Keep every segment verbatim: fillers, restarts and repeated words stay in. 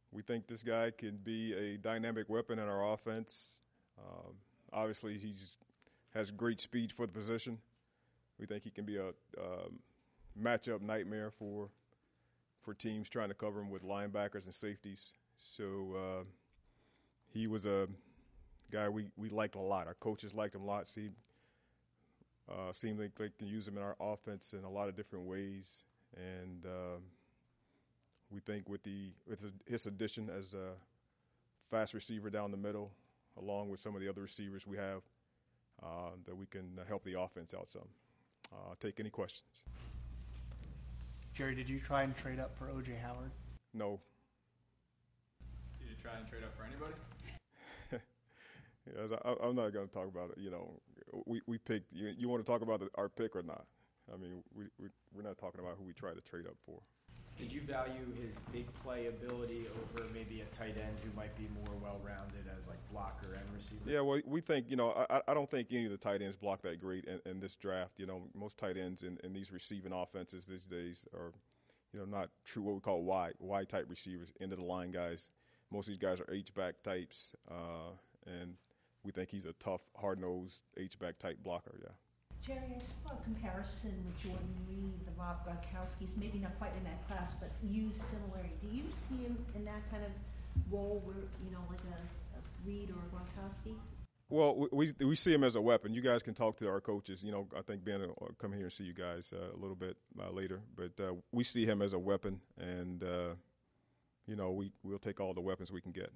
we think this guy can be a dynamic weapon in our offense. Um, obviously, he has great speed for the position. We think he can be a um, matchup nightmare for for teams trying to cover him with linebackers and safeties. So uh, he was a guy we, we liked a lot. Our coaches liked him a lot. Seemed, uh, seemed like they can use him in our offense in a lot of different ways. And uh, we think with the with his addition as a fast receiver down the middle, along with some of the other receivers we have, uh, that we can help the offense out some. Uh, take any questions. Jerry, did you try and trade up for O J Howard? No. Did you try and trade up for anybody? Yes, I, I'm not going to talk about it. You know, we, we picked. You, you want to talk about the, our pick or not? I mean, we, we, we're not talking about who we try to trade up for. Did you value his big play ability over maybe a tight end who might be more well-rounded as like blocker and receiver? Yeah, well, we think, you know, I, I don't think any of the tight ends block that great in, in this draft. You know, most tight ends in, in these receiving offenses these days are, you know, not true what we call wide, wide type receivers, end of the line guys. Most of these guys are H-back types, uh, and we think he's a tough, hard-nosed H-back type blocker, yeah. Jerry, I saw a comparison with Jordan Reed, the Rob Gronkowski's, maybe not quite in that class, but used similarly. Do you see him in that kind of role where, you know, like a, a Reed or a Gronkowski? Well, we we see him as a weapon. You guys can talk to our coaches. You know, I think Ben will come here and see you guys uh, a little bit uh, later. But uh, we see him as a weapon, and, uh, you know, we, we'll take all the weapons we can get.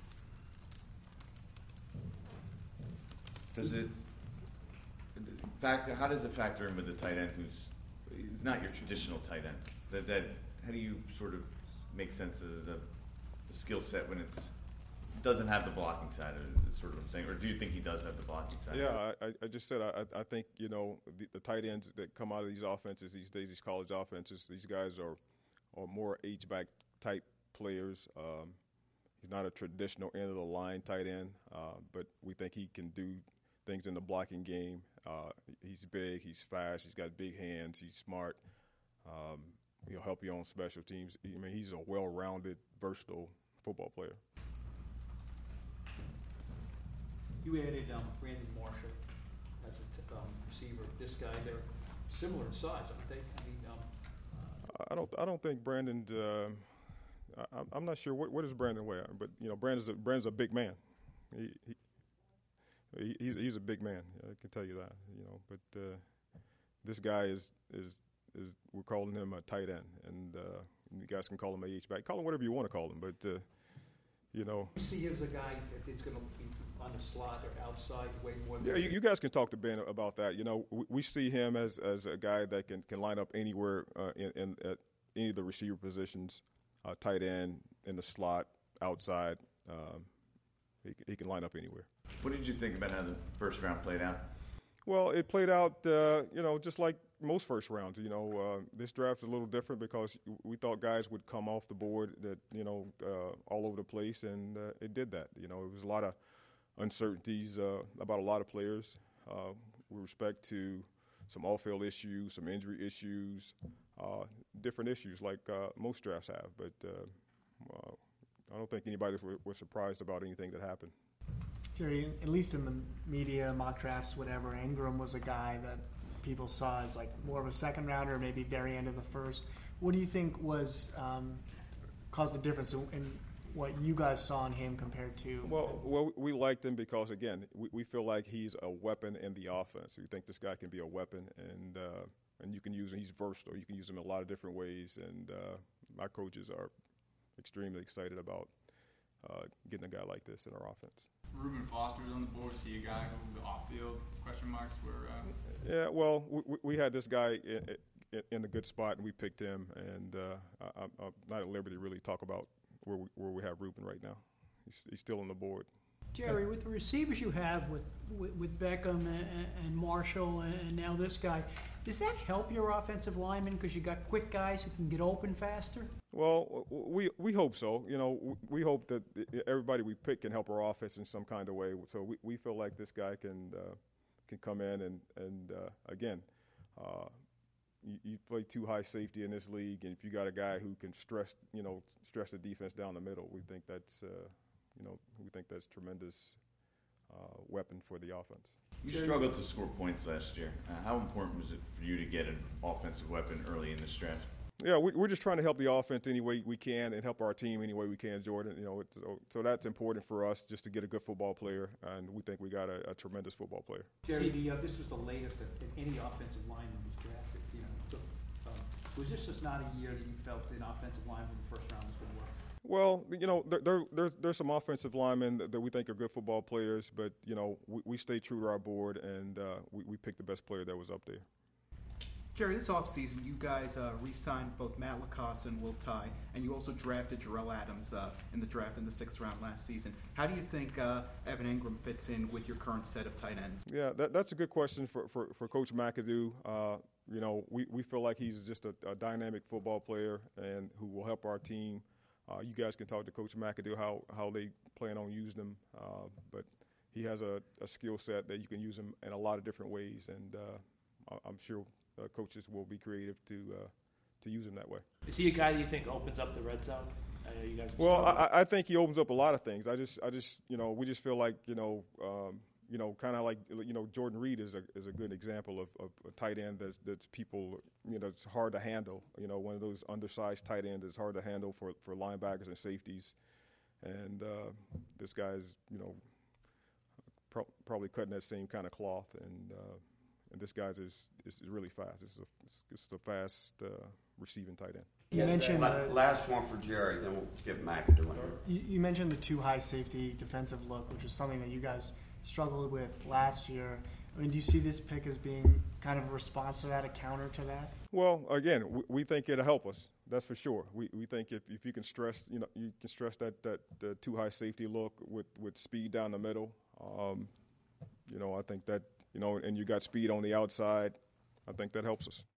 Does it factor? How does it factor in with the tight end who's it's not your traditional tight end? That that how do you sort of make sense of the, the skill set when it's doesn't have the blocking side? Is sort of what I'm saying, or do you think he does have the blocking side? Yeah, I, I just said I, I think you know the, the tight ends that come out of these offenses these days, these college offenses, these guys are are more H-back type players. Um, he's not a traditional end of the line tight end, uh, but we think he can do things in the blocking game. Uh, he's big, he's fast, he's got big hands, he's smart. Um, he'll help you on special teams. I mean, he's a well-rounded, versatile football player. You added um, Brandon Marshall as a t- um, receiver. This guy, they're similar in size, aren't they? I mean, um, I don't. I don't think Brandon. Uh, I, I'm not sure what, what does Brandon weigh, but you know, Brandon's a, Brandon's a big man. He, he He, he's, he's a big man. I can tell you that. You know, but uh, this guy is is is we're calling him a tight end, and uh, you guys can call him a H-back. Call him whatever you want to call him, but uh, you know. you see him as a guy that is going to be on the slot or outside way more than. Yeah, you, you guys can talk to Ben about that. You know, we, we see him as as a guy that can, can line up anywhere uh, in, in at any of the receiver positions, uh, tight end, in the slot, outside. Um, he, he can line up anywhere. What did you think about how the first round played out? Well, it played out, uh, you know, just like most first rounds. You know, uh, this draft is a little different because we thought guys would come off the board that, you know, uh, all over the place, and uh, it did that. You know, it was a lot of uncertainties uh, about a lot of players uh, with respect to some off-field issues, some injury issues, uh, different issues like uh, most drafts have. But uh, uh, I don't think anybody was, was surprised about anything that happened. Jerry, at least in the media, mock drafts, whatever, Ingram was a guy that people saw as like more of a second rounder, maybe very end of the first. What do you think was um, caused the difference in, in what you guys saw in him compared to? Well, well, we liked him because again, we, we feel like he's a weapon in the offense. We think this guy can be a weapon, and uh, and you can use him. He's versatile. You can use him in a lot of different ways, and uh, my coaches are extremely excited about uh, getting a guy like this in our offense. Reuben Foster was on the board. Is he a guy who the off-field question marks were? Uh... Yeah, well, we, we had this guy in, in, in a good spot, and we picked him. And uh, I, I'm not at liberty to really talk about where we, where we have Reuben right now. He's, he's still on the board. Jerry, with the receivers you have with with, with Beckham and, and Marshall and now this guy, does that help your offensive linemen because you got quick guys who can get open faster? Well, we we hope so. You know, we hope that everybody we pick can help our offense in some kind of way. So we, we feel like this guy can uh, can come in and and uh, again, uh, you, you play two high safety in this league, and if you got a guy who can stress, you know, stress the defense down the middle, we think that's, uh, you know, we think that's tremendous uh, weapon for the offense. You struggled to score points last year. Uh, how important was it for you to get an offensive weapon early in this draft? Yeah, we, we're just trying to help the offense any way we can and help our team any way we can, Jordan. You know, it's, so, so that's important for us, just to get a good football player, and we think we got a, a tremendous football player. Jerry, the, uh, this was the latest that that any offensive lineman was drafted, you know, so, um, was this just not a year that you felt an offensive lineman in the first round was going to work? Well, you know, there, there, there's, there's some offensive linemen that, that we think are good football players, but, you know, we, we stay true to our board, and uh, we, we picked the best player that was up there. Jerry, this offseason, you guys uh, re-signed both Matt LaCosse and Will Tye, and you also drafted Jarrell Adams uh, in the draft in the sixth round last season. How do you think uh, Evan Ingram fits in with your current set of tight ends? Yeah, that, that's a good question for, for, for Coach McAdoo. Uh, you know, we, we feel like he's just a, a dynamic football player and who will help our team. Uh, you guys can talk to Coach McAdoo how, how they plan on using him, uh, but he has a, a skill set that you can use him in a lot of different ways, and uh, I'm sure Uh, coaches will be creative to uh, to use him that way. Is he a guy that you think opens up the red zone? I know you guys. Well, I, I think he opens up a lot of things. I just, I just, you know, we just feel like, you know, um, you know, kind of like, you know, Jordan Reed is a is a good example of, of a tight end that's that's people, you know, it's hard to handle. You know, one of those undersized tight ends is hard to handle for, for linebackers and safeties. And uh, this guy's, you know, pro- probably cutting that same kind of cloth. And uh, And this guy is, is really fast. It's a, it's a fast uh, receiving tight end. You Yes, mentioned la- uh, last one for Jerry, then we'll skip McAdoo in here. you, you mentioned the two high safety defensive look, which is something that you guys struggled with last year. I mean, do you see this pick as being kind of a response to that, a counter to that? Well, again, we, we think it'll help us. That's for sure. We we think if, if you can stress, you know, you can stress that that the two high safety look with, with speed down the middle. Um, you know, I think that. You know, and you got speed on the outside. I think that helps us.